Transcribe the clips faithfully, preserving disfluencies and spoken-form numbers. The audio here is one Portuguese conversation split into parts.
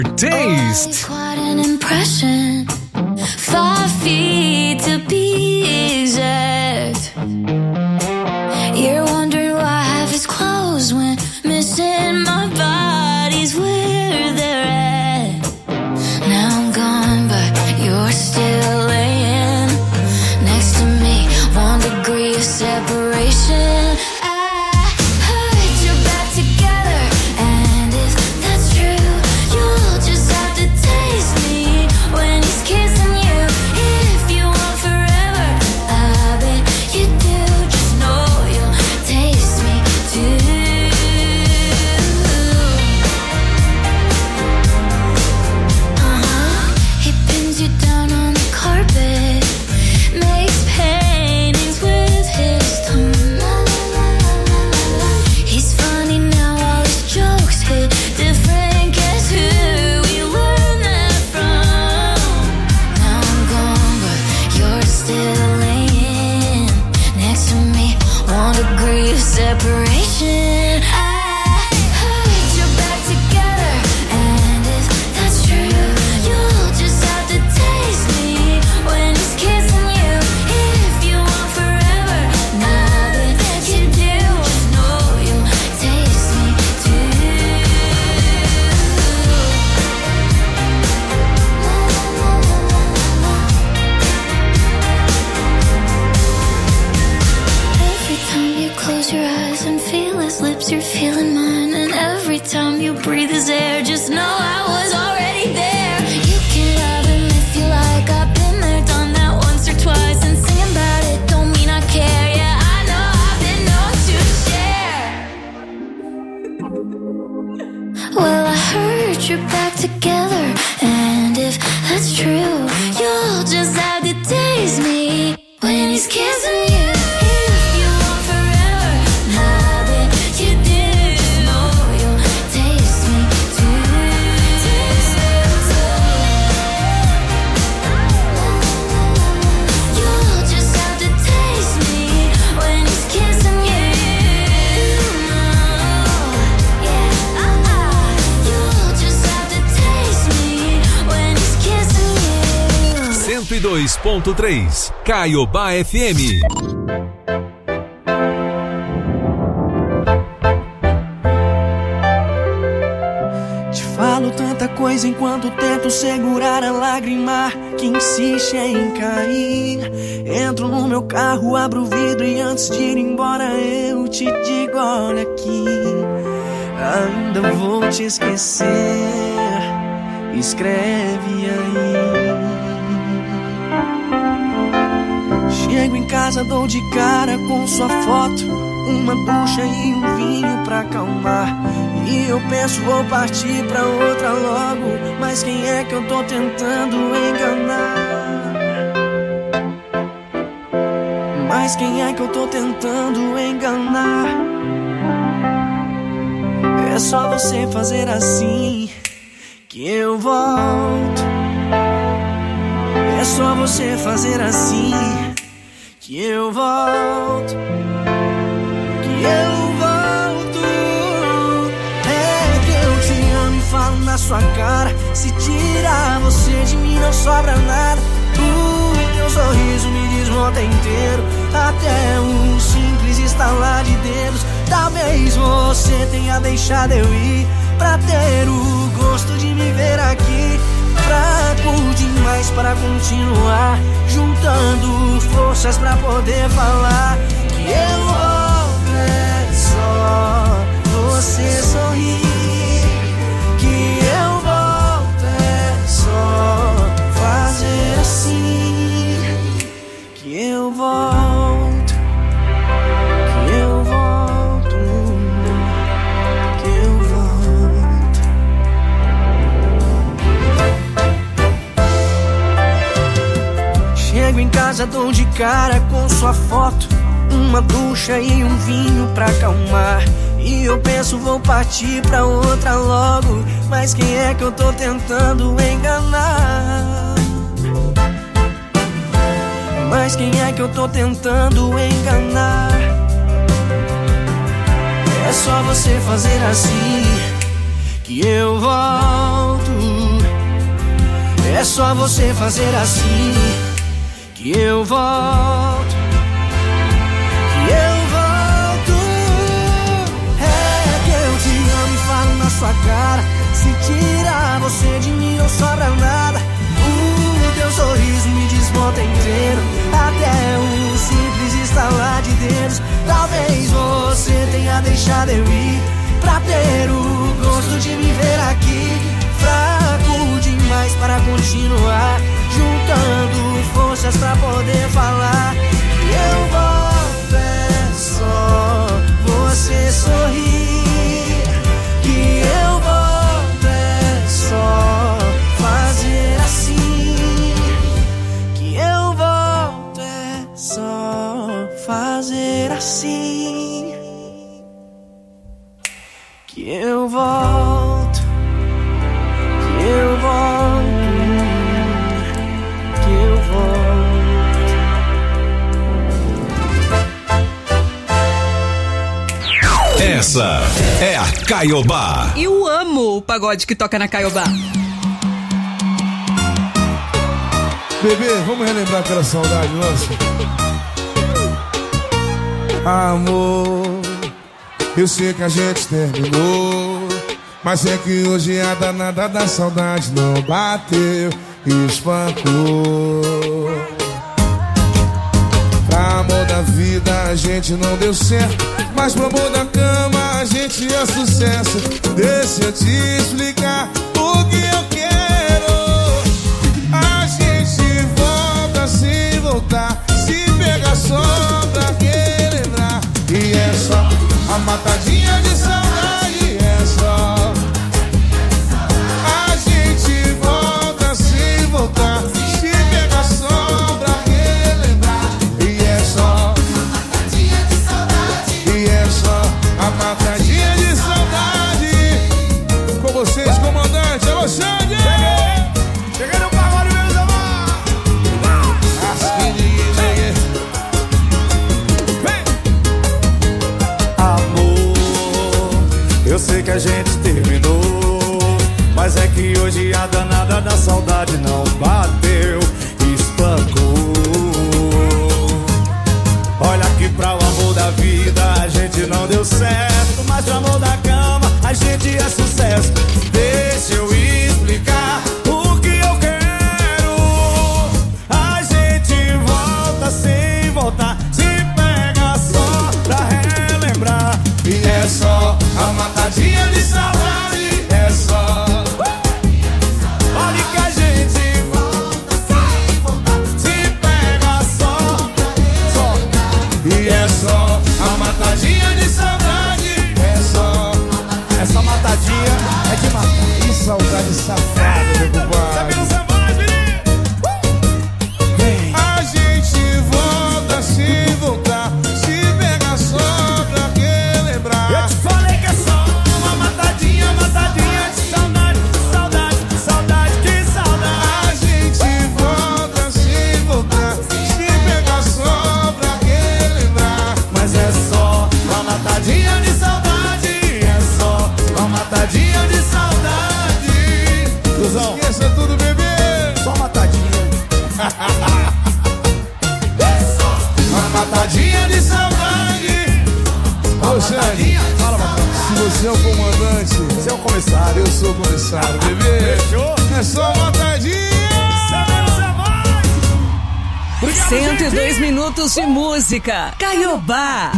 Taste. Quite an impression. Five feet to be exact. You're wondering why half his clothes went missing. My body's where they're at. Now I'm gone, but you're still laying next to me. One degree of separation. Separation. I put you back together, and if that's true, you'll just have to taste me when he's kissing you. If you want forever, now that you do, just know you'll taste me too. Every time you close your eyes and feel his lips, you're feeling mine. And every time you breathe his air, just know I was already there. You can love him if you like. I've been there, done that once or twice. And singing about it don't mean I care. Yeah, I know I've been known to share. Well, I heard you're back together, and if that's true, you'll just have to taste me when he's kissing you. cento e dois ponto três Caiobá F M. Te falo tanta coisa enquanto tento segurar a lágrima que insiste em cair. Entro no meu carro, abro o vidro e antes de ir embora eu te digo, olha aqui, ainda vou te esquecer. Escreve aí. Chego em casa, dou de cara com sua foto, uma ducha e um vinho pra acalmar. E eu penso, vou partir pra outra logo, mas quem é que eu tô tentando enganar? Mas quem é que eu tô tentando enganar? É só você fazer assim que eu volto. É só você fazer assim que eu volto, que eu volto. É que eu te amo e falo na sua cara. Se tirar você de mim não sobra nada. O teu sorriso me desmonta inteiro, até um simples estalar de dedos. Talvez você tenha deixado eu ir pra ter o gosto de me ver aqui. Fraco demais para continuar, juntando forças pra poder falar que eu volto. É só você sorrir, que eu volto. É só fazer assim que eu volto, que eu volto, que eu volto. Chego em casa, dou de cara com sua foto, uma ducha e um vinho pra acalmar. E eu penso, vou partir pra outra logo, mas quem é que eu tô tentando enganar? Mas quem é que eu tô tentando enganar? É só você fazer assim que eu volto. É só você fazer assim que eu volto, que eu volto. É que eu te amo e falo na sua cara. Se tirar você de mim não sobra nada. O teu sorriso me desmonta inteiro, até o simples estalar de dedos. Talvez você tenha deixado eu ir pra ter o gosto de me ver aqui. Fraco demais para continuar, juntando forças pra poder falar. E eu volto, é só você sorrir. Que eu volto, é só fazer assim. Que eu volto, é só fazer assim. Que eu volto, que eu volto, que eu volto. Essa é a Caiobá. Eu amo o pagode que toca na Caiobá. Bebê, vamos relembrar aquela saudade nossa? Amor, eu sei que a gente terminou, mas é que hoje a danada da saudade não bateu e espancou. Pra amor da vida a gente não deu certo, mas pro amor da cama a gente é sucesso. Deixa eu te explicar o que eu quero. A gente volta sem voltar, se pegar só pra relembrar. E é só a matadinha de saudade, é só. A gente volta sem voltar, se pegar só pra relembrar. E é só a matadinha de saudade, e é só a matadinha de saudade. Com vocês, comandante, é você, cheguei, cheguei no pagode, meus amores. Assim ninguém cheguei. Eu sei que a gente terminou, mas é que hoje a danada da saudade não bateu, espancou. Olha que pra o amor da vida a gente não deu certo, mas pro amor da cama a gente é sucesso. Deixa eu explicar o que eu quero. A gente volta sem voltar, se pega só pra relembrar. E é só a matadinha de saudade, é só. Olha que a gente volta sem voltar, se pega só, só. E é só a matadinha de saudade, é só. Essa matadinha é de matar. Que saudade safada, meu compadre. Sabe não sabe mais, menino? A gente volta sem voltar, se pegar só pra relembrar. Eu te falei que é só uma matadinha, matadinha de saudade, saudade, saudade, que saudade. A gente volta sem voltar, se pegar só pra relembrar. Mas é só uma matadinha de saudade, é só uma matadinha de saudade. Cruzão, Esqueça tudo, bebê. só matadinha. É só uma matadinha de saudade. Ô, Xande, Fala, Matão. se você é o comandante, Você é o comissário. eu sou o comissário, bebê. Fechou? É só uma tadinha. Sabemos a voz. Obrigado, cento e dois gente. minutos de música. Caiobá.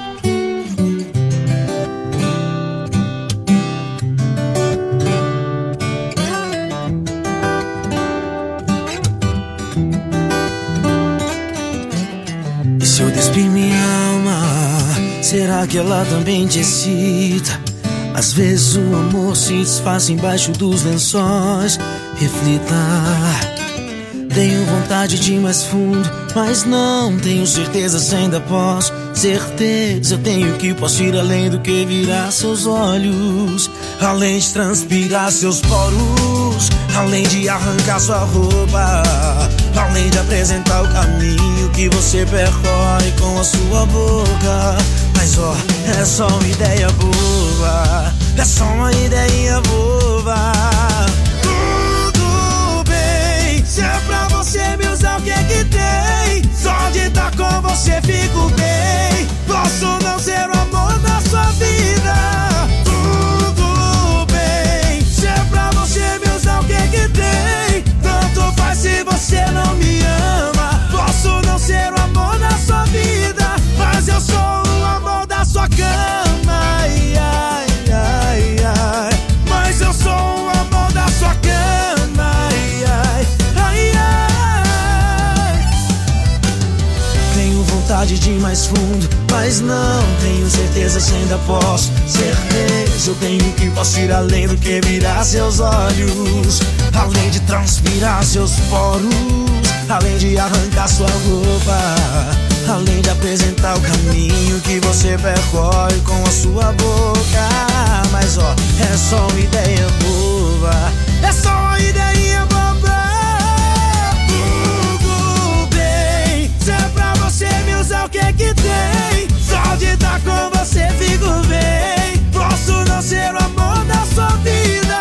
E se eu despir minha alma, será que ela também te excita? Às vezes o amor se desfaz embaixo dos lençóis. Reflita. Tenho vontade de ir mais fundo, mas não tenho certeza se ainda posso. Certeza eu tenho que posso ir além do que virar seus olhos, além de transpirar seus poros, além de arrancar sua roupa, além de apresentar o caminho que você percorre com a sua boca. Mas ó, é só uma ideia boba, é só uma ideia boba. Tudo bem mais fundo, mas não tenho certeza se ainda posso ser feliz. Eu tenho que posso ir além do que virar seus olhos, além de transpirar seus poros, além de arrancar sua roupa, além de apresentar o caminho que você percorre com a sua boca. Mas ó, é só uma ideia boba, é só uma ideia boba. Tudo bem, se é pra você me usar, o que é que tem? Só de estar com você fico bem. Posso não ser o amor da sua vida.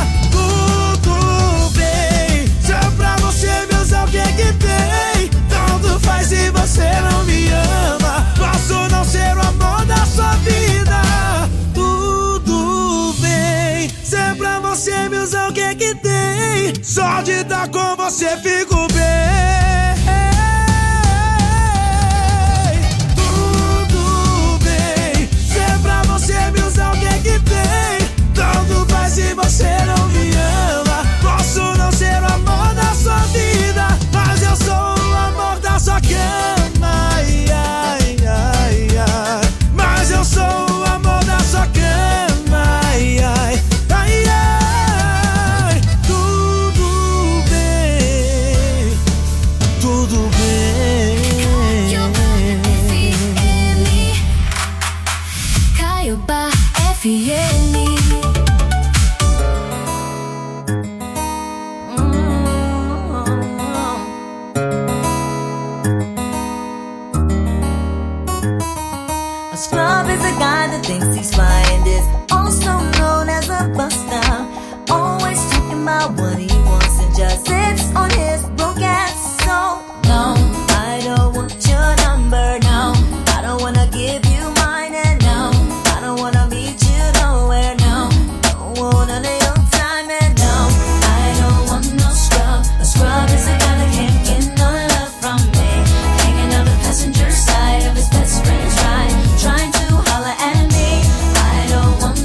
Tudo bem, se é pra você me usar, o que é que tem? Tanto faz se você não me ama. Posso não ser o amor da sua vida. Tudo bem, se é pra você me usar, o que é que tem? Só de estar com você fico bem. Tudo bem, se é pra você me usar, o que é que tem? Tanto faz se você não me ama. Posso não ser o amor da sua vida, mas eu sou o amor da sua cama. Ai, ai, ai, ai. Mas eu sou o amor da sua cama. Ai, ai, ai, ai. Tudo bem, tudo bem. Caiobá F M. A scrub is a guy that thinks he's flying this, also known as a buster. Always talking about what he wants and just sits on his broke ass. So no, I don't want your number, no. I don't wanna give you mine, and no, I don't wanna meet you nowhere, no. Don't want none of your time, and no, I don't want no scrub. A scrub is a guy that can't get no love from me, hanging on the passenger side of his best friend's ride, trying to holler at me. I don't want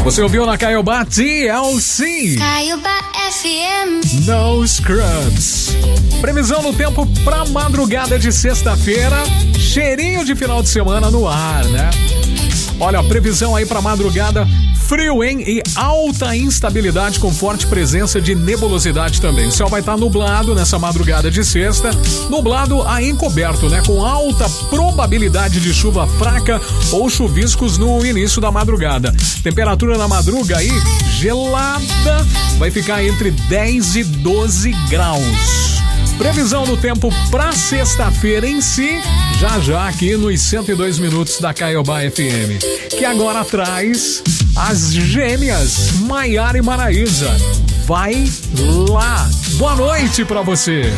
Você ouviu na Caiobá T L C. Caiobá F M. No Scrubs. Previsão do tempo pra madrugada de sexta-feira. Cheirinho de final de semana no ar, né? Olha, previsão aí pra madrugada. Frio, hein? E alta instabilidade com forte presença de nebulosidade também. O céu vai estar nublado nessa madrugada de sexta. Nublado a encoberto, né? Com alta probabilidade de chuva fraca ou chuviscos no início da madrugada. Temperatura na madruga aí, gelada, vai ficar entre dez e doze graus. Previsão do tempo pra sexta-feira em si, já já aqui nos cento e dois minutos da Caiobá F M. Que agora traz as gêmeas Maiara e Maraísa. Vai lá. Boa noite pra você.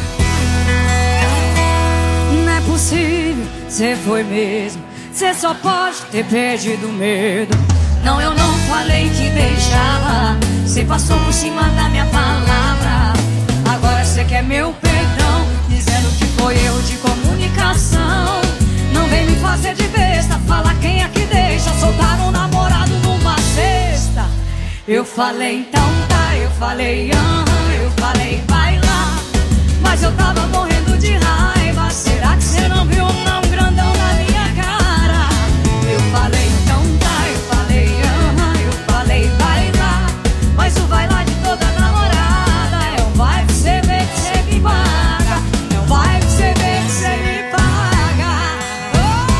Não é possível, cê foi mesmo. Cê só pode ter perdido o medo. Não, eu não falei que deixava. Cê passou por cima da minha palavra. Agora cê quer meu perdão, dizendo que foi erro de comunicação. Não vem me fazer de besta, fala quem é que deixa soltar um namorado numa sexta. Eu falei então tá, eu falei aham, eu falei vai lá. Mas eu tava morrendo de raiva, será que cê não viu um não grandão na minha cara? Eu falei então tá, eu falei aham, eu falei vai lá. Mas o vai lá de toda namorada é um vai que cê vê que cê me paga. É um vai que cê vê que cê me paga. Oh,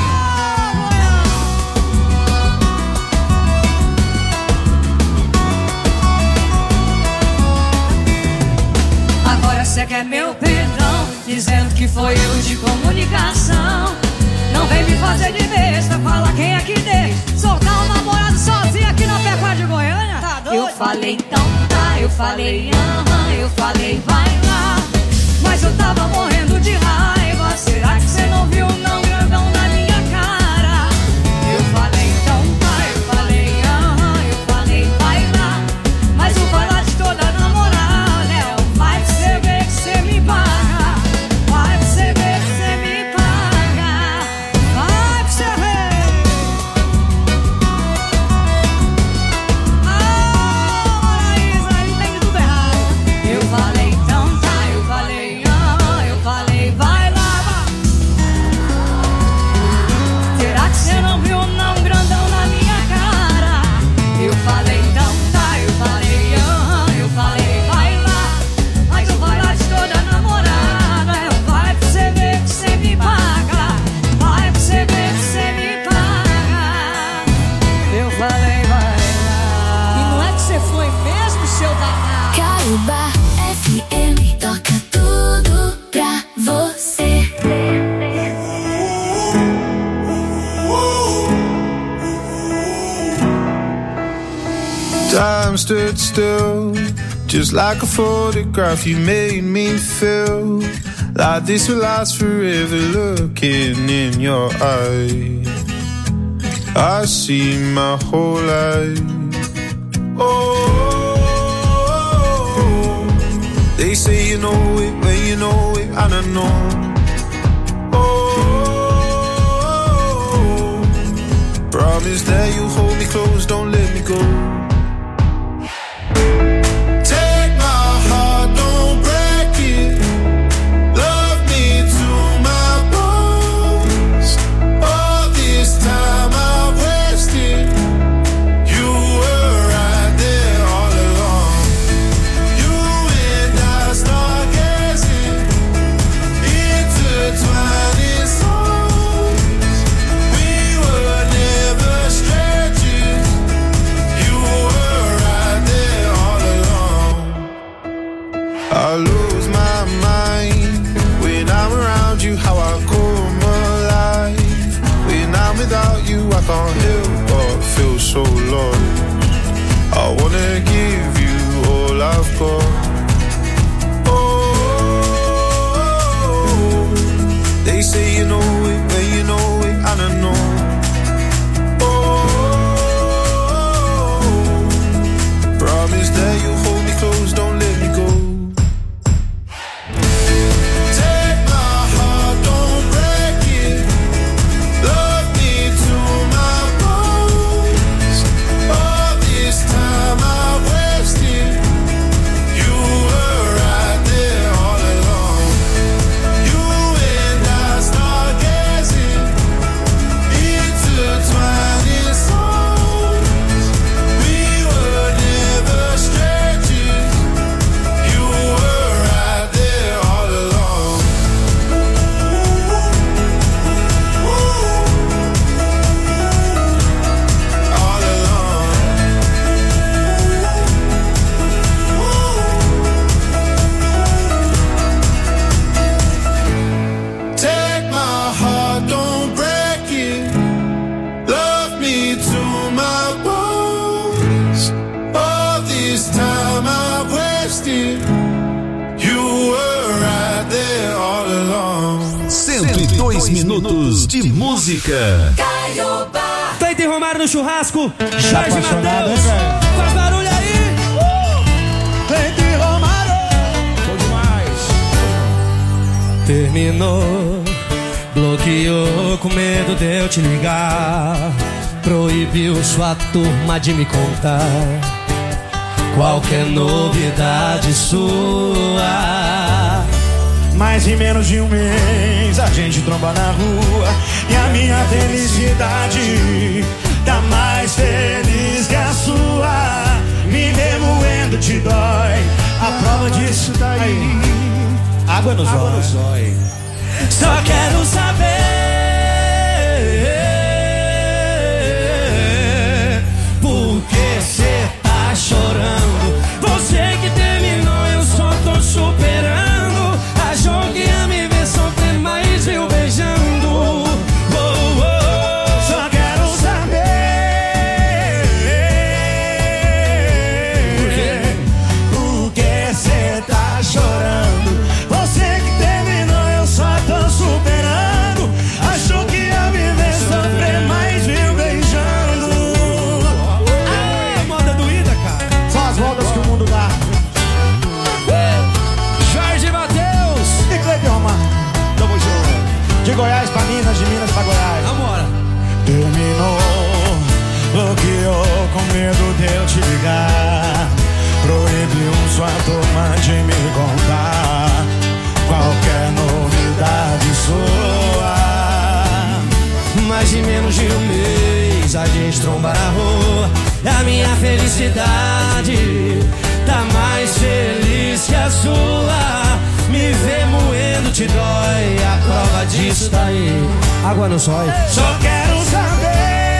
agora cê quer meu perdão, dizendo que foi erro de comunicação. Não vem me fazer de besta, fala quem é que deixa soltar um namorado sozinho aqui na Pecuária de Goiânia. Tá doido? Eu falei então tá, eu falei aham, eu falei vai lá. Mas eu tava morrendo de raiva, será que cê não viu não grandão na minha cara? Eu falei então tá, eu falei aham, eu falei vai lá. Mas o vai lá de toda namorada é um vai que cê vê que cê me paga. Vai que cê vê que cê me paga. Vai que cê vê. Ah, Maraísa, entende tudo errado. Eu falei então tá, eu falei aham, eu falei vai lá. Será que cê não viu não grandão na minha cara? Eu falei então tá, eu falei aham, eu falei vai lá. Mas o vai lá de toda namorada é o vai que cê vê que cê me paga. Vai que cê vê que cê me paga. Eu falei vai lá. E não é que cê foi mesmo, seu danado? Caiobá F M toca tudo pra você. Time stood still, just like a photograph. You made me feel like this will last forever. Looking in your eyes, I see my whole life. Oh, they say you know it when you know it, and I know. Oh, promise that you hold me close, don't let me go. Take my heart, don't break it. Love me to my bones. All this time I've wasted. You were right there all along. You and I start gazing, intertwining souls. We were never strangers. You were right there all along. I lose my mind when I'm around you. How I come alive when I'm without you. I can't help but feel so lost. I wanna give you all I've got. Oh, they say you know it when you know it, and I know. Oh, promise that you hold me close, don't let me go. Take my heart, don't break it. Love me to my bones. All this cento e dois minutos de música. Caiobá. Cleiton Romário no churrasco. Jorge Matheus. Faz barulho aí. Uh! Cleiton Romário. Bom demais. Terminou. Bloqueou com medo de eu te ligar. Proibiu sua turma de me contar qualquer novidade sua. Mas em menos de um mês a gente tromba na rua e a minha felicidade tá mais feliz que a sua. Me ver moendo te dói, a prova disso tá aí. Água no zóio. Só quero saber por que cê tá chorando. Você que terminou, eu só tô superando. Achou que ia me ver sofrer, mas eu beijando. Oh, oh. Só quero saber por que, por que cê tá chorando. Você que terminou, eu só tô superando. Achou que ia me ver sofrer, mas viu beijando. Ah, moda doída, cara. São as voltas que o mundo dá. Jorge Matheus e Cleiton Romário. Tamo junto. De Goiás pra Minas, de Minas pra Goiás. Vambora. Terminou, bloqueou com medo de eu te ligar. Proibiu sua turma de me contar qualquer novidade sua. Mas em menos de um mês a gente tromba na rua. A minha felicidade tá mais feliz que a sua. Me ver moendo te dói, a prova disso tá aí. Água no zóio. Só quero saber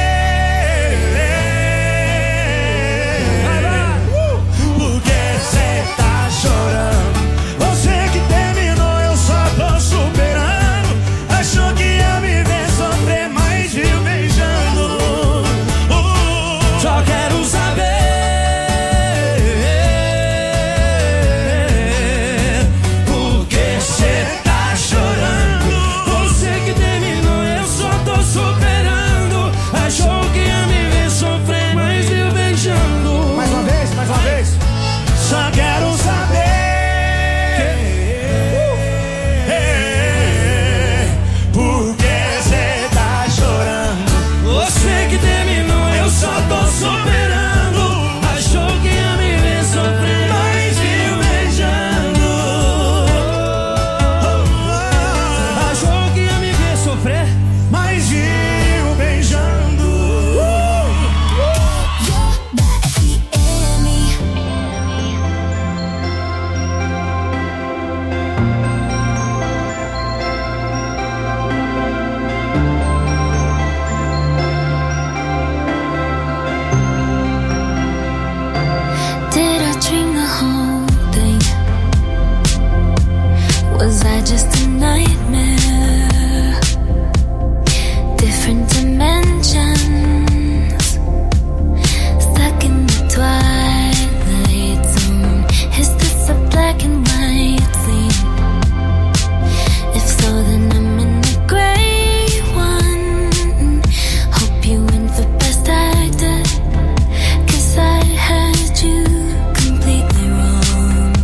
por que cê tá chorando. Você que terminou, eu só tô superando. Achou que ia me ver sofrer, mas viu beijando. Uh, só quero saber por que cê tá chorando. Você que terminou, eu só tô superando. Achou que ia me ver sofrer, mas viu beijando. Mais uma vez, mais uma vez. Só quero saber por que cê tá chorando. Você que terminou, eu só tô superando. Achou que ia me ver sofrer, mas viu beijando. Achou que ia me ver sofrer, mas viu beijando. Did I dream the whole thing? Was I just a nightmare? Different dimensions, stuck in the twilight zone. Is this a black and white scene? If so, then I'm in the gray one. Hope you went the best I did, 'cause I had you completely wrong.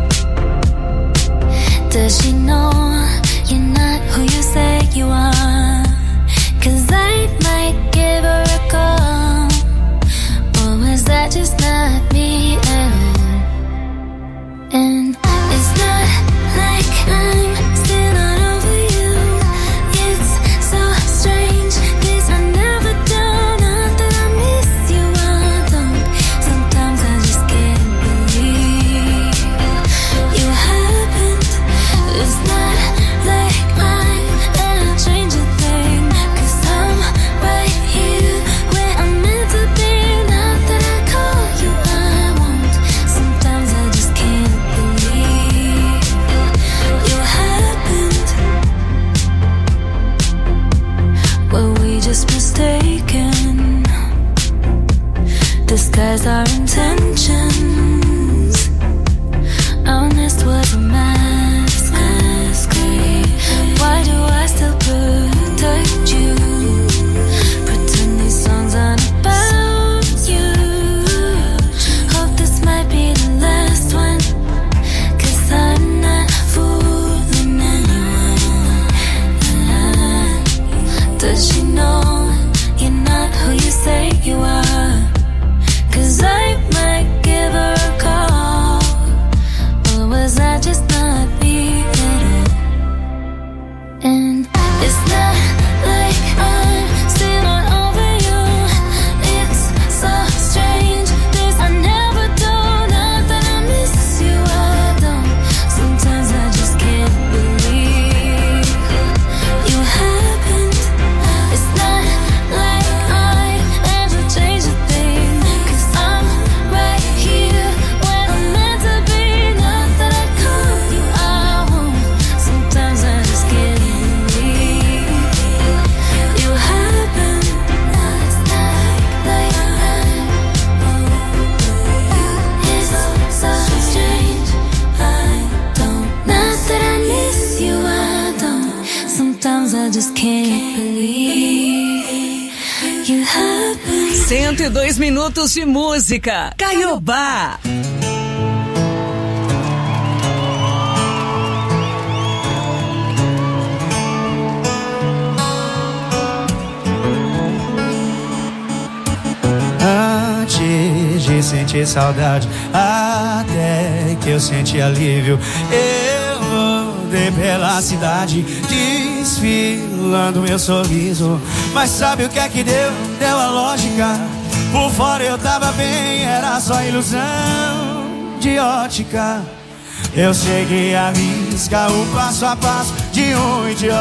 Does she know you're not who you say you are? 'Cause I might give her a call. Or was that just not me at all? And it's not like I'm still not over you. It's so strange, 'cause I never do. Not that I miss you, I don't. Sometimes I just can't believe you happened. It's not like I'm gonna change a thing, 'cause I'm right here where I'm meant to be. Not that I call you, I won't. Sometimes I just can't believe you happened. Were we just mistaken? Disguise our intentions. Honest was a mask. Why do I It's not like I'm still on over you. It's so strange. This I never do. Not that I miss you, I don't. Sometimes I just can't believe you happened. It's not like I ever changed a thing. 'Cause I'm right here when I'm meant to be. Not that I call you, I won't. Sometimes I just can't believe you happened. It's not like that. It's so strange. I don't. Not that I miss you, I don't. Sometimes I just can't believe you happened. cento e dois minutos de música. Caiobá. Antes de sentir saudade, até que eu senti alívio, eu rodei pela cidade, desfilando meu sorriso. Mas sabe o que é que deu? Deu a lógica. Por fora eu tava bem, era só ilusão de ótica. Eu cheguei a riscar o passo a passo de um idiota.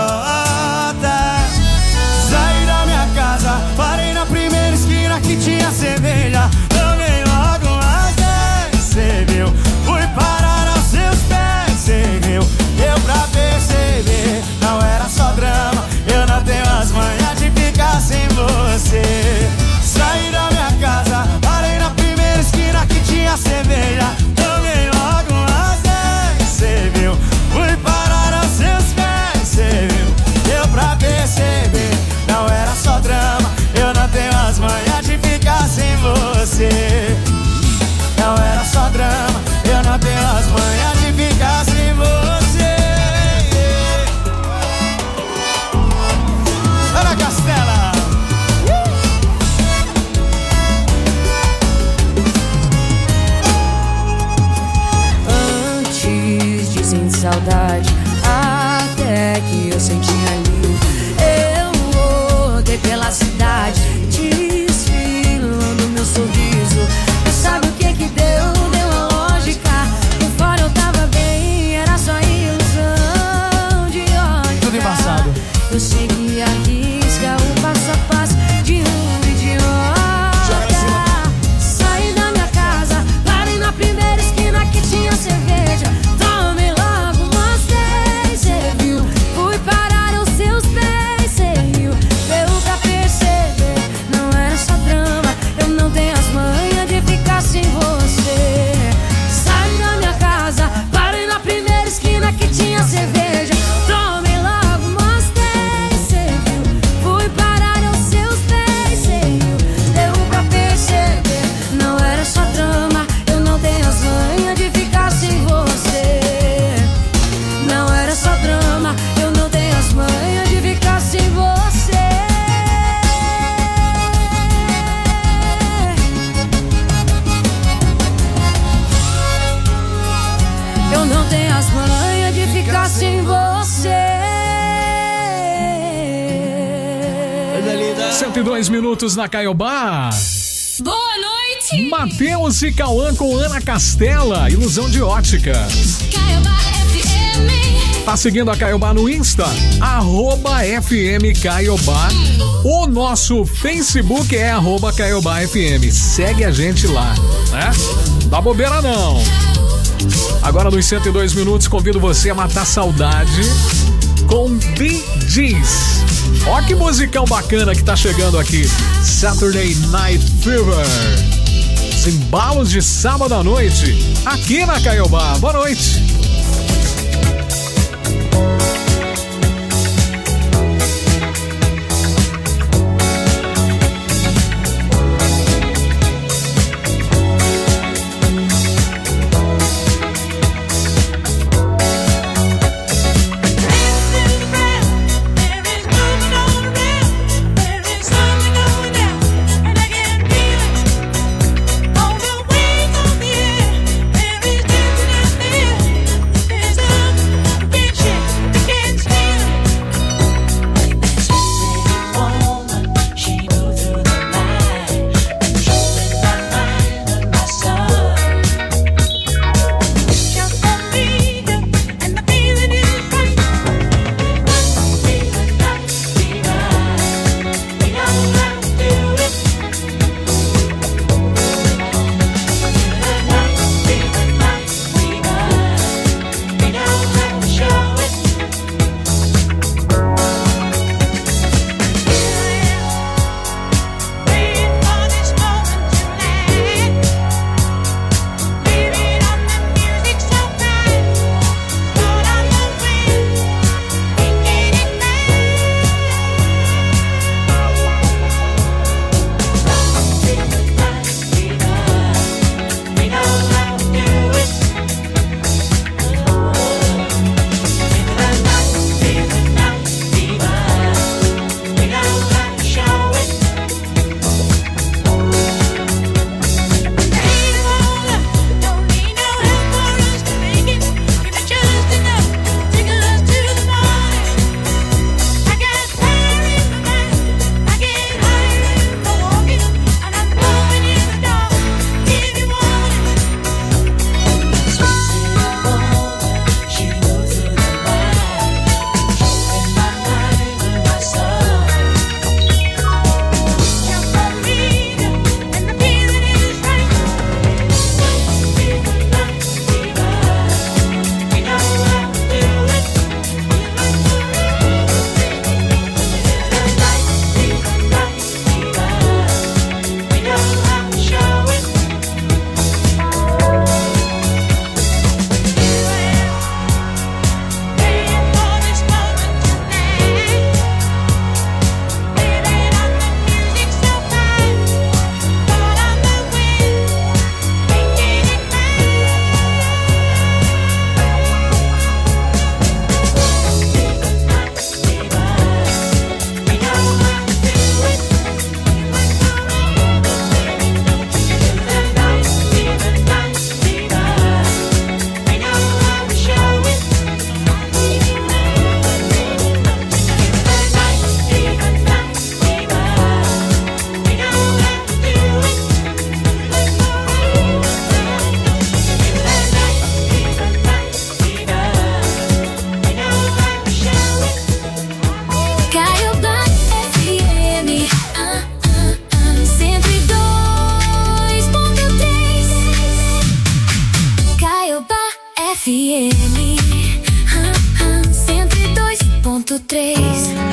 Saí da minha casa, parei na primeira esquina que tinha cerveja. Tomei logo umas dez, cê viu? Fui parar aos seus pés, cê viu? Deu pra perceber, não era só drama. Eu não tenho as manhas de ficar sem você. Saí da minha casa, parei na primeira esquina que tinha cerveja. Tomei logo umas dez, cê viu? Fui parar aos seus pés, cê viu? Deu pra perceber, não era só drama. Eu não tenho as manhas de ficar sem você. Não era só drama, eu não tenho as manhas de ficar sem você. Ana Castela. Antes de sentir saudade, até que eu senti alívio, eu rodei pela cidade, desfilando meu sorriso. Mas sabe o que que deu? Deu a lógica. Por fora eu tava bem, era só ilusão de ótica. Tudo embaçado. Eu segui a risca, o passo a passo de um idiota. Saí da minha casa, parei na primeira esquina que tinha cerveja. Tomei logo umas dez, cê viu? Fui parar aos seus pés, cê viu? Deu pra perceber, não era só drama. Eu não tenho as manhas de ficar sem você. Saí da minha casa, parei na primeira esquina que tinha cerveja. Tomei logo umas dez, cê viu? Fui parar aos seus pés, cê viu? Deu pra perceber, não era só drama. Eu não tenho as manhas de ficar sem você. Não era só drama, eu não tenho as manhas de ficar sem você. Eu não tenho as manhas de ficar sem você. cento e dois minutos na Caiobá. Boa noite! Matheus e Cauã com Ana Castela, Ilusão de Ótica. Caiobá F M. Tá seguindo a Caiobá no Insta? Arroba F M Caiobá. O nosso Facebook é arroba Caiobá F M. Segue a gente lá, né? Dá bobeira não. Agora nos cento e dois minutos convido você a matar saudade com Bee Gees. Ó que musicão bacana que tá chegando aqui. Saturday Night Fever. Os embalos de sábado à noite aqui na Caiobá. Boa noite. On the wing of the air, there is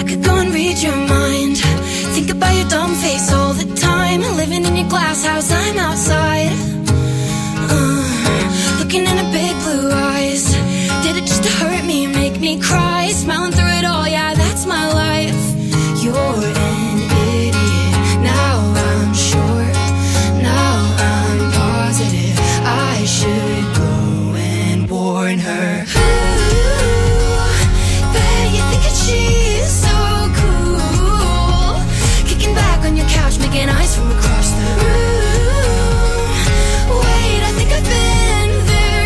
I could go and read your mind. Think about your dumb face all the time. Living in your glass house, I'm outside. Uh, looking in the big blue eyes. Did it just to hurt me, make me cry? Smiling through it all, yeah, that's my life. You're an idiot, now I'm sure. Now I'm positive I should go and warn her. Ooh, bet you think that she's so cool. Kicking back on your couch, making eyes from across the room. Wait, I think I've been there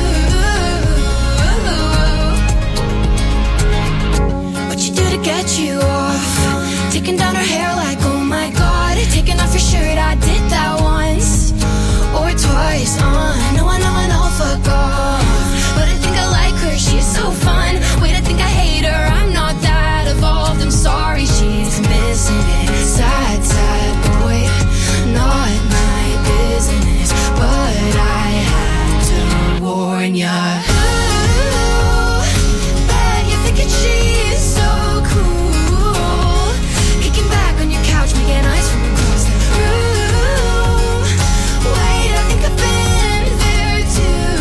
too. What you do to get you off? Taking down her hair like, oh my god. Taking off your shirt, I did that once or twice. Uh, no, I know, I know, fuck off. But I think I like her, she's so fun. Wait, I think I hate her, I'm not that evolved. I'm sorry, she's missing it. Sad, sad boy, not my business. But I had to warn ya. Ooh, bet you're thinking she's so cool. Kicking back on your couch, making eyes from across the room. Wait, I think I've been there too.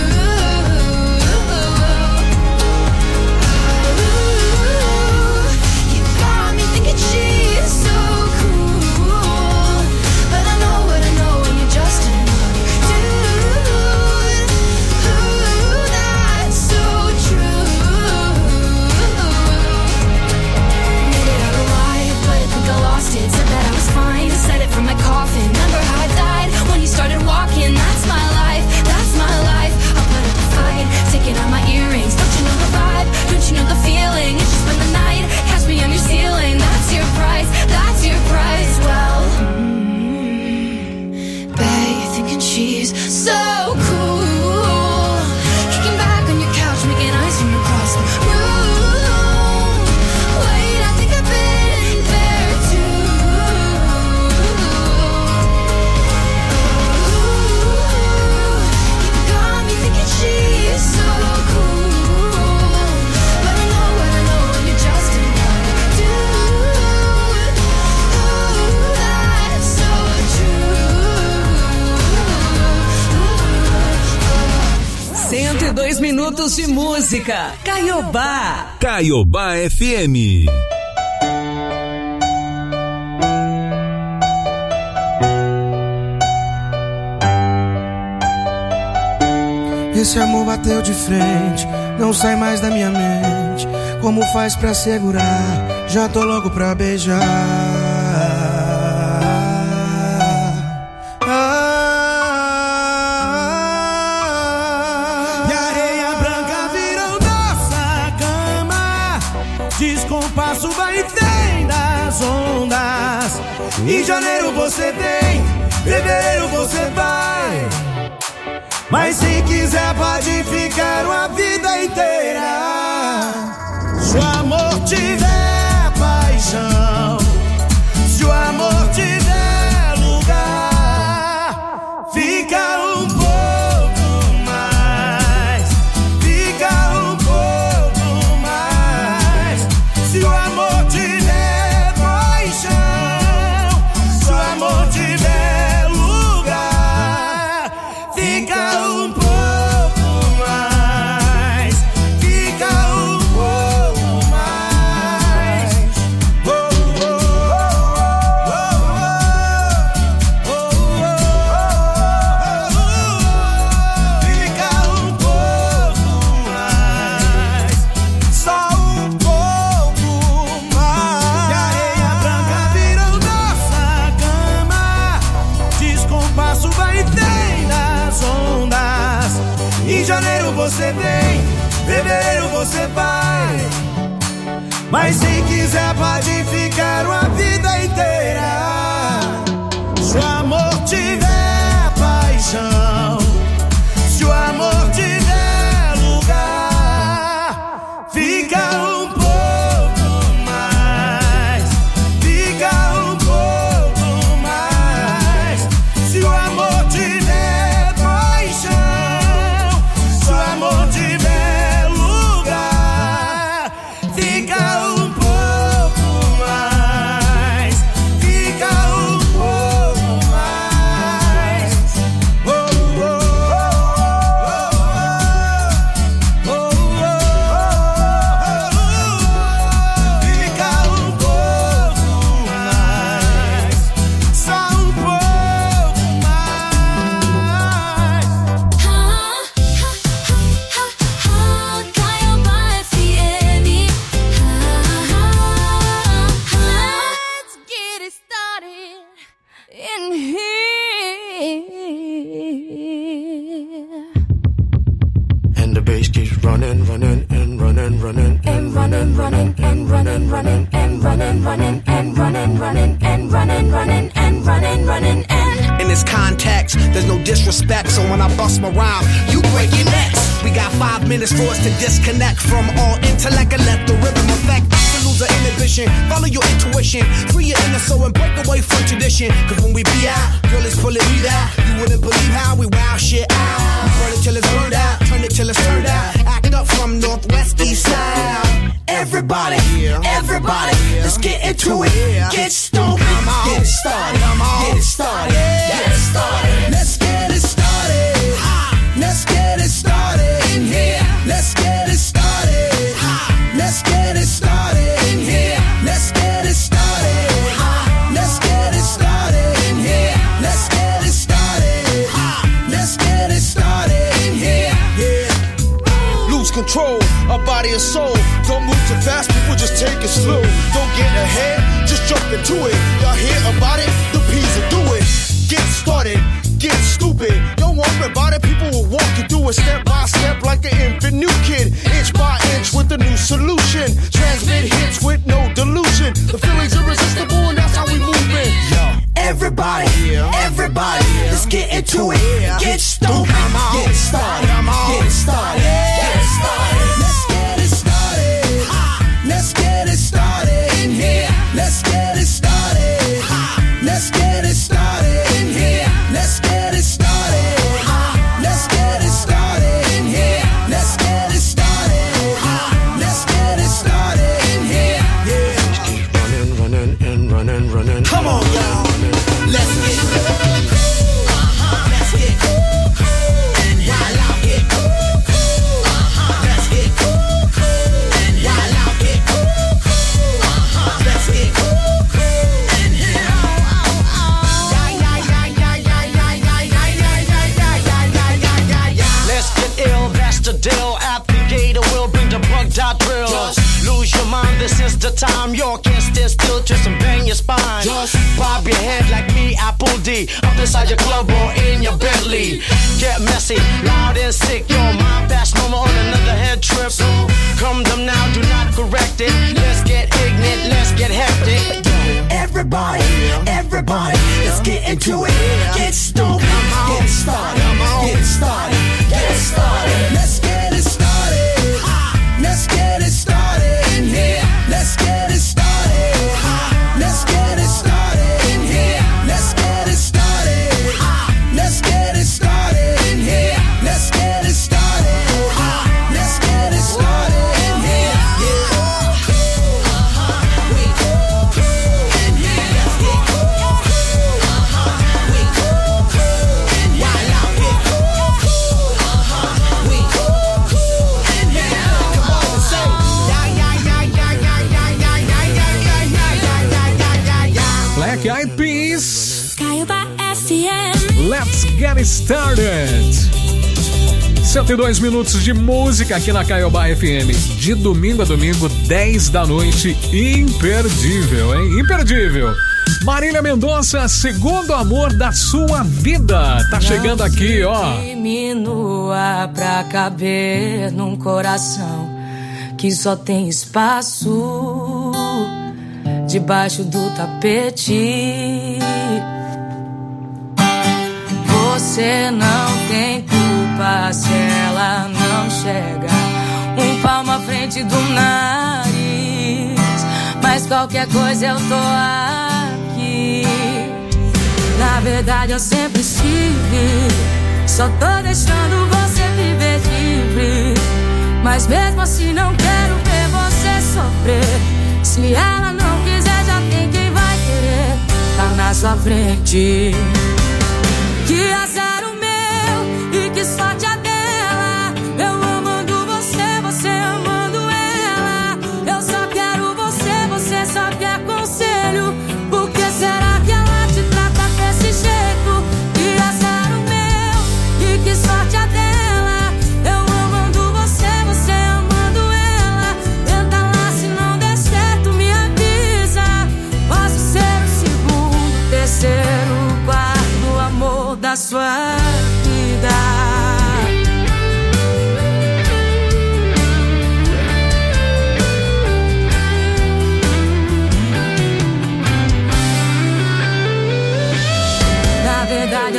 Ooh, you got me thinking she's so cool. But I know what I know, and you're just another dude. Ooh, that's so true. Made it out alive, but I think I lost it. Said that I was fine, said it from my coffin. Remember how I died when you started walking? That's my life, that's my life. I'll put up a fight, taking out my earrings. Don't you know the vibe? Don't you know the feeling? It's just been the night, catch me on your ceiling. That's your price, that's your price. Well, mm, bet you're thinking she's so cool. Kicking back on your couch, making eyes from across the room. Wait, I think I've been there too. Ooh, you got me thinking she's so cool. But I know what I know, and you're just another dude. Ooh, that's so true. cento e dois minutos de música. Caiobá. Caiobá F M. Esse amor bateu de frente, não sai mais da minha mente. Como faz pra segurar? Já tô louco pra beijar. Ah, e a areia branca virou nossa cama. Descompasso vai e vem das ondas. Em janeiro você vem, fevereiro você vai. Mas se quiser pode ficar uma vida inteira. Se o amor tiver paixão, se o amor tiver lugar, fica um pouco mais, fica um pouco mais. Se o amor tiver paixão, se o amor tiver lugar, fica um pouco mais, fica um pouco mais. Oh, oh, oh, oh, oh, oh, oh, oh. Fica um pouco mais, só um pouco mais. E a areia branca virou nossa cama. Descompasso vai e vem das ondas. Em janeiro você vem, fevereiro você vai. Mas se quiser pode ficar uma vida inteira. Se o amor tiver paixão, se o amor tiver lugar, fica um pouco mais, fica um pouco mais. Se o amor tiver paixão, se o amor tiver lugar, fica um pouco disrespect. So when I bust my rhyme, you break your necks. We got five minutes for us to disconnect from all intellect and let the rhythm affect. To lose our inhibition, follow your intuition, free your inner soul and break away from tradition. Cause when we be out, girl is pulling me out. You wouldn't believe how we wow shit out. We burn it till it's burned out, turn it till it's turned out. Act up from northwest, east side. Everybody, everybody, let's get into it. Get stupid, get it started, get it started, get it started. Let's get it started. Let's get it started in here. Let's get it started. Let's get it started in here. Let's get it started. Let's get it started in here. Let's get it started. Let's get it started in here. Yeah. Lose control, our body and soul. Don't move too fast, people just take it slow. Don't get ahead, just jump into it. Y'all hear about it? The P's will do it. Get started, get stupid. Don't worry about it, people will walk you through it step by step like an infant new kid. Inch by inch with a new solution. Transmit hits with no delusion. The feeling's irresistible and that's how we move it. Yo. Everybody, everybody, let's get into it. Get stupid, get it started, get it started, get it started. Let's get it started. Let's get it started in here. Let's get it started. Let's get it started in here. Let's get it started. Let's get it started in here. Let's get it started. Let's get it started in here. Yeah. Running, running, and running, running. Come on, y'all. Let's get cool. Uh-huh. Let's get cool. And while I get cool. Uh-huh. Let's get cool. And while I get cool. Uh-huh. Let's get cool. And here. Let's get ill, that's the deal. Applicator will bring the bug dot drill. Just lose your mind, this is the time. You can't stand still, twist and bang your spine. Just bob your head like me, Apple D. Up inside your club or in your Bentley. Get messy, loud and sick. Your mind fast moment on another head trip. So come them now, do not correct it. Let's get ignorant, let's get hectic. Everybody, everybody, let's get into it. Get stupid, get it started, get it started, get it started. Let's get it started. Let's get it started in here. Let's get it started. Let's get it started in here. Let's get it started. Let's get it started in here. Let's get it started. Let's get it started in here. Yeah. We cool in here. Let's get cool. We cool in here. While I get cool. We cool in here. Come on, say yeah yeah yeah yeah yeah yeah yeah yeah yeah yeah yeah yeah yeah. Black Eyed Peas. Caiobá F M. Let's get it started. cento e dois minutos de música aqui na Caiobá F M. De domingo a domingo, dez da noite. Imperdível, hein? Imperdível. Marília Mendonça, Segundo Amor da Sua Vida. Tá chegando aqui, ó. Diminua pra caber num coração que só tem espaço debaixo do tapete. Você não tem culpa se ela não chega um palmo à frente do nariz. Mas qualquer coisa eu tô aqui. Na verdade eu sempre estive, só tô deixando você viver livre. Mas mesmo assim não quero ver você sofrer. Se ela não quiser já tem quem vai querer. Tá na sua frente. Que azar o meu e que sorte a dela. Eu amando você, você amando ela. Eu só quero você, você só quer conselho. Por que será que ela te trata desse jeito? Que azar o meu e que sorte a dela. Eu amando você, você amando ela. Tenta lá, se não der certo me avisa. Posso ser o segundo, terceiro, quarto amor da sua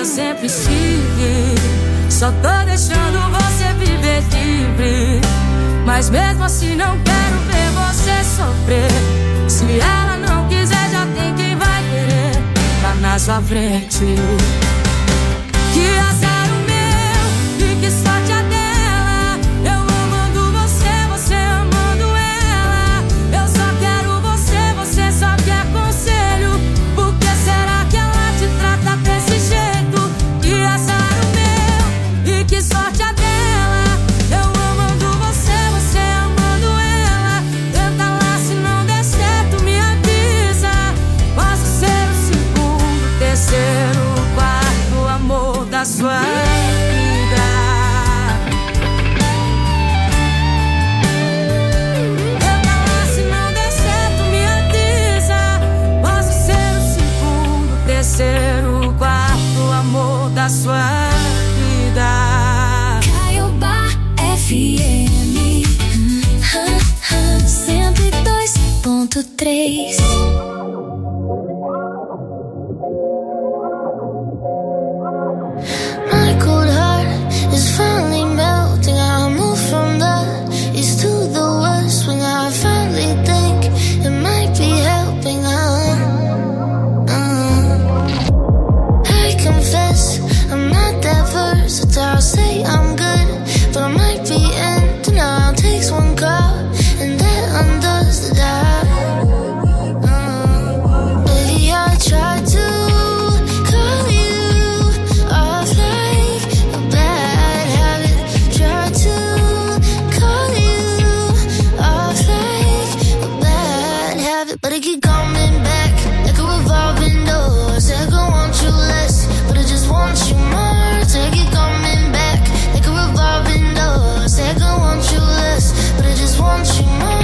eu sempre estive. Só tô deixando você viver livre. Mas mesmo assim não quero ver você sofrer. Se ela não quiser, já tem quem vai querer. Tá na sua frente. Que azar o meu e que sorte a dela. Eu amando você, você amando ela. Eu só quero você, você só quer conselho. Por que será que ela te trata desse jeito? Que azar o meu e que sorte a dela. Eu amando você, você amando ela. Tenta lá, se não der certo me avisa. Posso ser o segundo, terceiro, quarto amor da sua vida. Tenta lá, se não der certo me avisa. Posso ser o segundo, terceiro, quarto amor da sua vida. Caiobá F M cento e dois ponto três. My cold heart is finally melting. I move from the east to the west when I finally think it might be helping. Uh, uh. I confess I'm not that versatile. Say I'm good, but I might be in denial. Takes one call and that undoes the doubt. Uh, baby, I tried to call you off like a bad habit. Tried to call you off like a bad habit, but it keep coming back like a revolving door. Said I want you less, but I just want you more. Said keep coming back like a revolving door. Said I want you less, but I just want you more.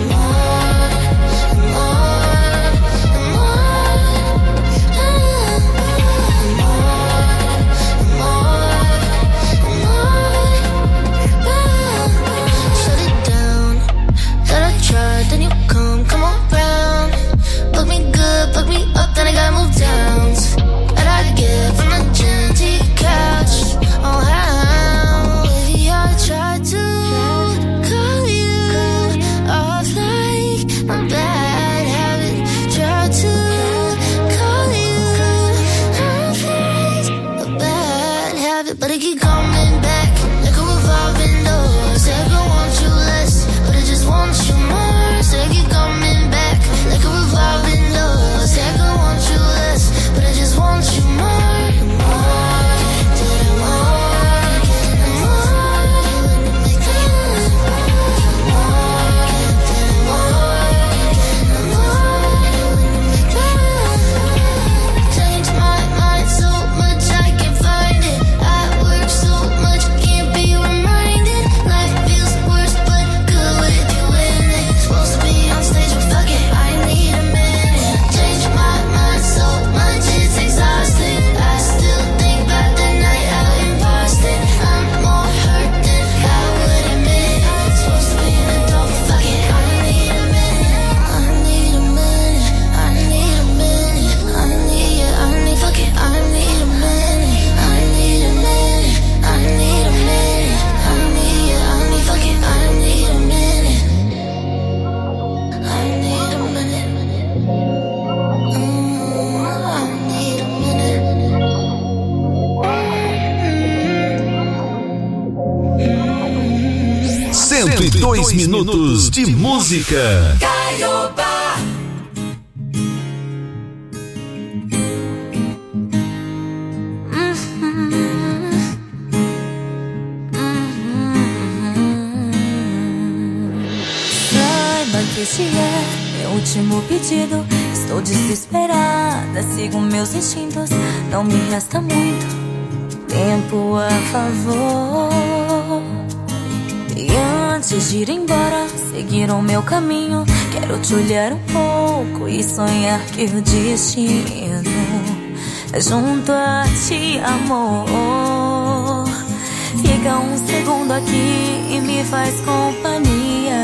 Then you come, come around. Fuck me good, fuck me up, then I gotta move down. That I get from the gym to your couch. Oh, how? Baby, I tried to call you off like a bad habit. Tried to call you off like a bad habit, but I keep coming back like a revolving door. Said I want you less, but I just want you more. Say keep coming back like a revolving door. Say I want you less, but I just want you more. More, getting more, getting more. More, getting more, more. Changed my mind so much I can't find it. I work so much, can't be reminded. Life feels worse, but good with you in it. Supposed to be on stage, but fuck it, I need a minute. Change my mind so much, it's exhausting. I still think about the night out in Boston. I'm more hurt than I would admit. Supposed to be an adult, but fuck it, I need a minute. I need a minute, I need a minute. I need it, I need, fuck it, I need a minute. I need a minute, I need a minute. I need it, I need, fuck it, I need a minute. I need a minute. Mm, I need a minute. cento e dois minutos de música. Caiobá. Saiba que este é meu último pedido. Estou desesperada, sigo meus instintos. Não me resta muito tempo a favor. E antes de ir embora, seguir o meu caminho, quero te olhar um pouco e sonhar que o destino é junto a ti, amor. Fica um segundo aqui e me faz companhia.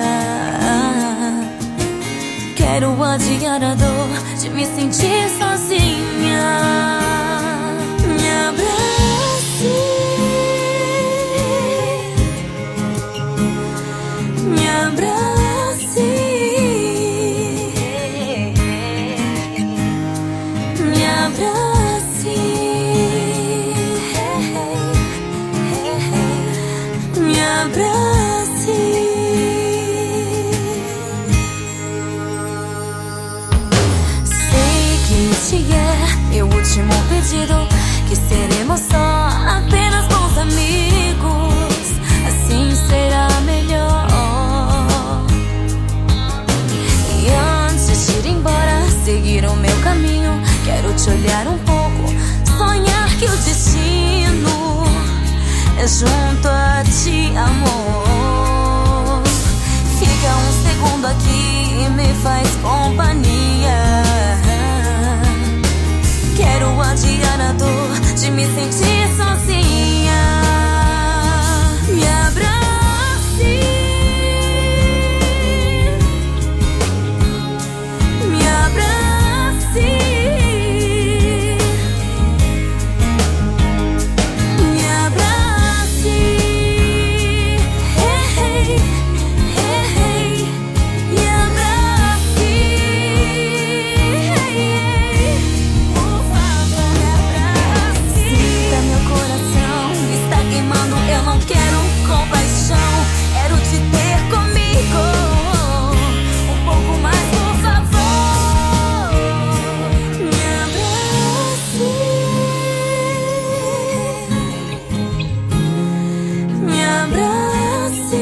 Quero adiar a dor de me sentir sozinha. Minha Que seremos só apenas bons amigos, assim será melhor. E antes de ir embora, seguir o meu caminho, quero te olhar um pouco, sonhar que o destino é junto a ti, amor. Fica um segundo aqui e me faz companhia. Quero adiar a dor de me sentir sozinha. Me abrace, me abrace, me abrace, hey, hey, hey, hey. Me abrace, hey, hey. Eu não quero compaixão, quero te ter comigo. Um pouco mais, por favor. Me abrace, me abrace,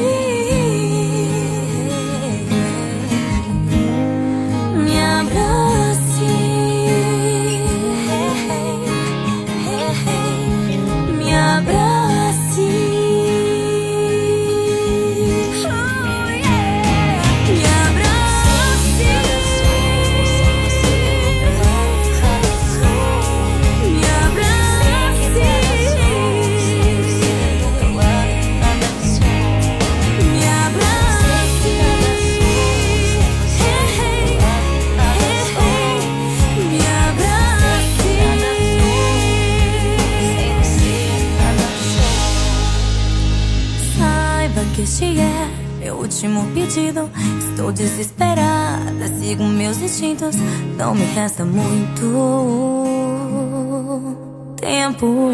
me abrace, me abrace. Este é meu último pedido. Estou desesperada, sigo meus instintos. Não me resta muito tempo.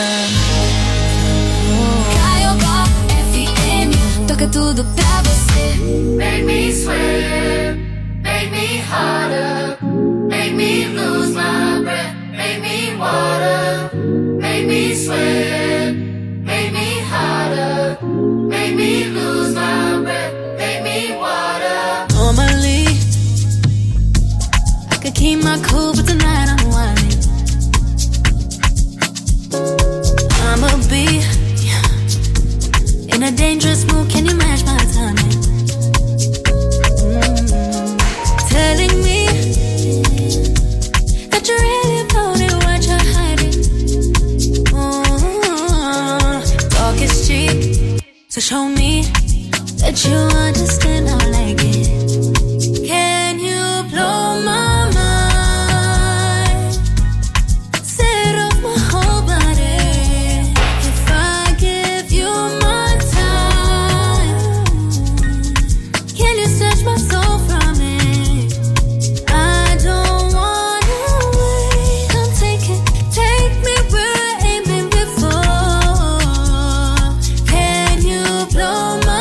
Caiobá F M, toca tudo pra você. Make me sweat, make me harder, make me lose my breath, make me water, make me sweat, make me harder, make me lose my breath, make me water. Normally, I could keep my cool, but tonight I'm whining. I'ma be in a dangerous mood, can you match my timing? Mm-hmm. Telling me that you really about it, what you're hiding. Mm-hmm. Talk is cheap, so show me that you understand how I like it. Can you blow my mind? Set off my whole body. If I give you my time, can you snatch my soul from it? I don't wanna wait. Come take it, take me where I ain't been before. Can you blow my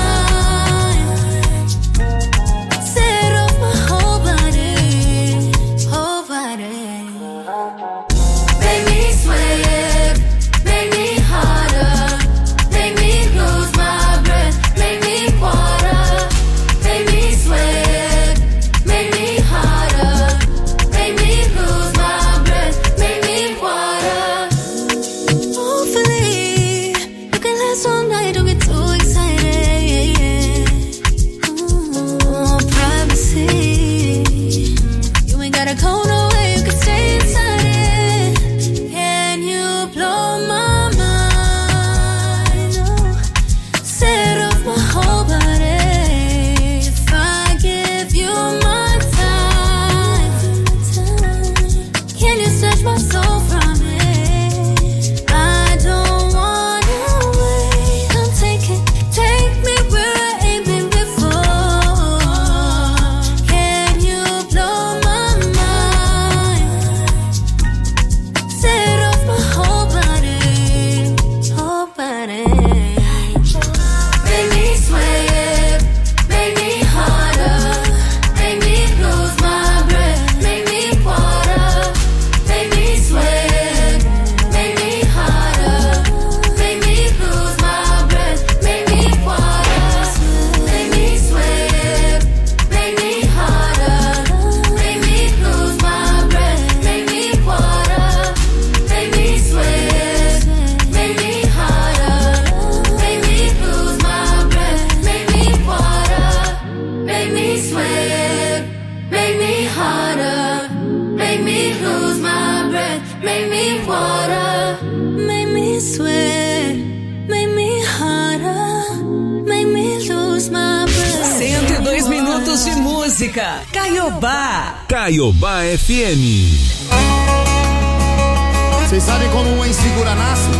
set off my whole body, whole body. Make me sweat, make me harder, make me lose my breath, make me water, make me sweat, make me harder, make me lose my breath, make me water. Hopefully, you can last all night, don't get too excited. Ooh, privacy, you ain't gotta go nowhere, you can stay inside it. Can you blow my mind? Oh, set off my whole body. If I give you my time, can you snatch my soul from it? made me water, made me sweat, made me harder, made me lose my breath. cento e dois minutos de música. Caiobá. Caiobá F M. Vocês sabem como uma insegura nasce?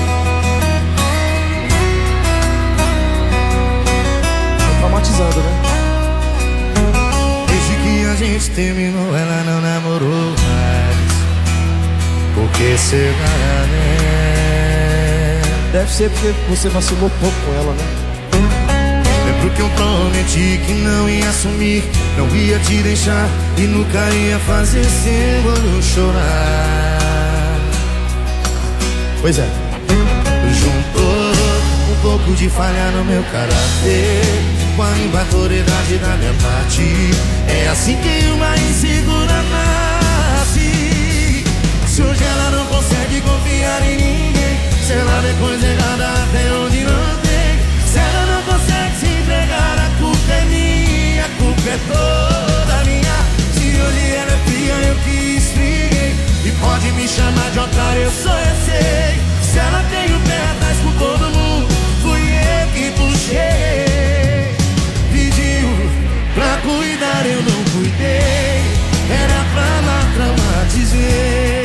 Tô traumatizando, né? Desde que a gente terminou, ela não namorou mais. Por que será, né? Deve ser porque você vacilou pouco com ela, né? Lembro que eu prometi que não ia sumir, não ia te deixar e nunca ia fazer seu olho chorar. Pois é. Juntou um pouco de falha no meu caráter com a imaturidade da minha parte. É assim que uma insegura nasce. Se hoje ela não consegue confiar em ninguém, se ela vê coisa errada até onde não tem, se ela não consegue se entregar, a culpa é minha, a culpa é toda minha. Se hoje ela é fria, eu que esfriei, e pode me chamar de otário, eu só eu sei. Se ela tem o pé atrás com todo mundo, fui eu que puxei. Pediu pra cuidar, eu não cuidei, era pra lá traumatizar.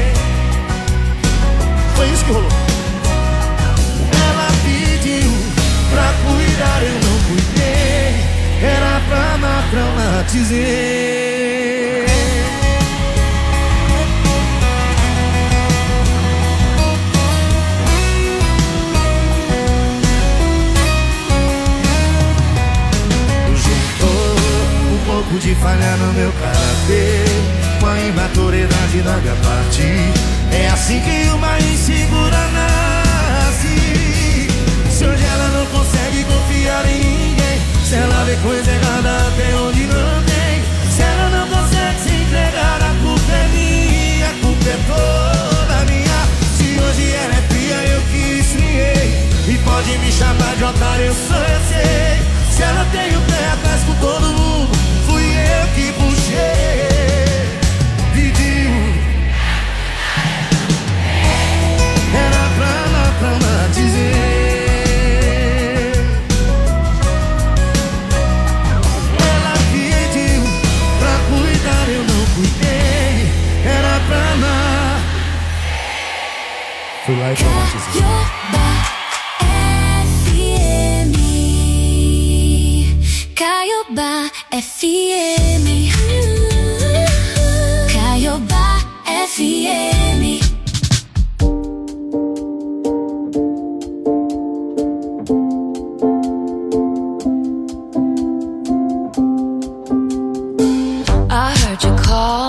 Foi isso que rolou. Ela pediu pra cuidar, eu não cuidei, era pra lá traumatizar. De falhar no meu caráter com a imaturidade da minha parte. É assim que uma insegura nasce. Se hoje ela não consegue confiar em ninguém, se ela vê coisa errada até onde não tem, se ela não consegue se entregar, a culpa é minha, a culpa é toda minha. Se hoje ela é fria, eu que esfriei, e pode me chamar de otário, eu só eu sei. Se ela tem o pé atrás com todo mundo, fui eu que puxei. Pediu, era pra lá traumatizar. Ela pediu pra cuidar, eu não cuidei, era pra lá. Fui lá e traumatizei. Caiobá F M. Caiobá F M. I heard you call